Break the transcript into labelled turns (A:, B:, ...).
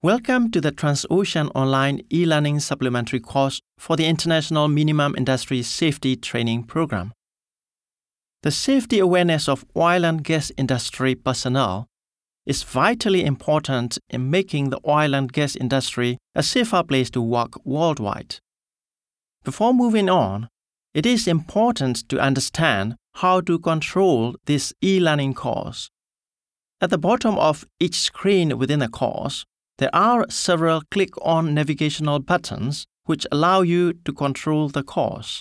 A: Welcome to the Transocean Online e-learning supplementary course for the International Minimum Industry Safety Training Program. The safety awareness of oil and gas industry personnel is vitally important in making the oil and gas industry a safer place to work worldwide. Before moving on, it is important to understand how to control this e-learning course. At the bottom of each screen within the course, there are several click-on navigational buttons which allow you to control the course.